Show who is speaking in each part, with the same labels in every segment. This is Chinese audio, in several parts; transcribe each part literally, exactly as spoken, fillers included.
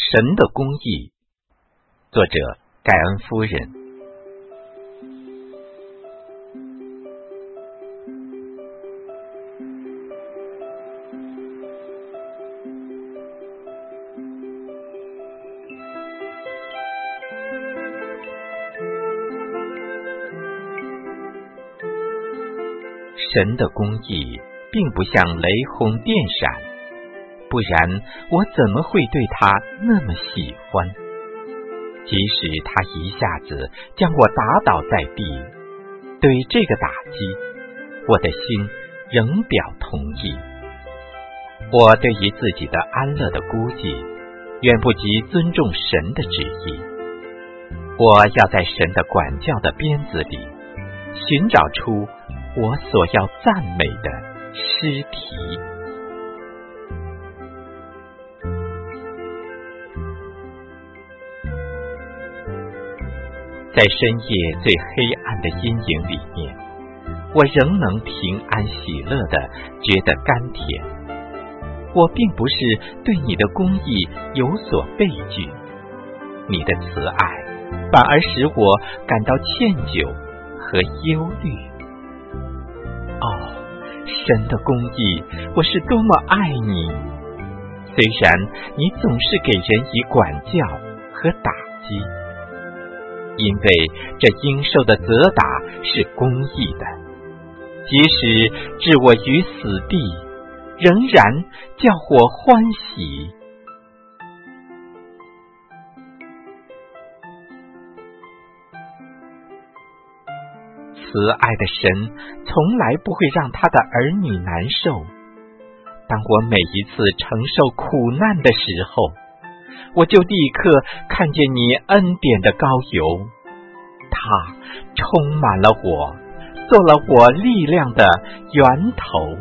Speaker 1: 神的公义。作者盖恩夫人。神的公义并不像雷轰电闪，不然我怎么会对他那么喜欢？即使他一下子将我打倒在地，对这个打击，我的心仍表同意。我对于自己的安乐的估计，远不及尊重神的旨意。我要在神的管教的鞭子里，寻找出我所要赞美的诗题。在深夜最黑暗的阴影里面，我仍能平安喜乐地觉得甘甜。我并不是对你的公义有所畏惧，你的慈爱反而使我感到歉疚和忧虑。哦，神的公义，我是多么爱你！虽然你总是给人以管教和打击，因为这应受的责打是公义的，即使置我于死地，仍然叫我欢喜。慈爱的神从来不会让他的儿女难受。当我每一次承受苦难的时候，我就立刻看见你恩典的膏油，它充满了我，做了我力量的源头。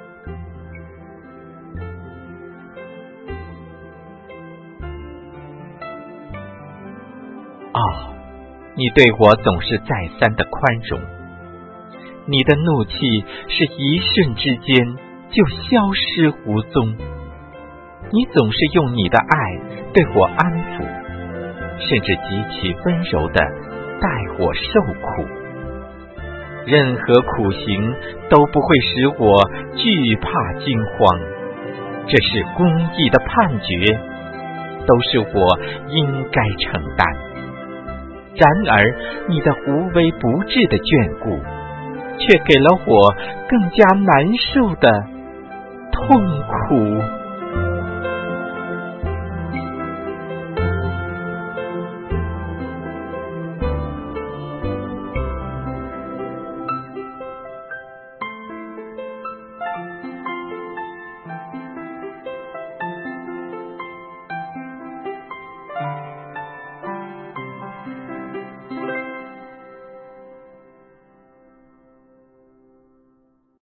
Speaker 1: 哦，你对我总是再三的宽容，你的怒气是一瞬之间就消失无踪。你总是用你的爱对我安抚，甚至极其温柔地待我受苦。任何苦刑都不会使我惧怕惊慌，这是公义的判决，都是我应该承担。然而你的无微不至的眷顾，却给了我更加难受的痛苦。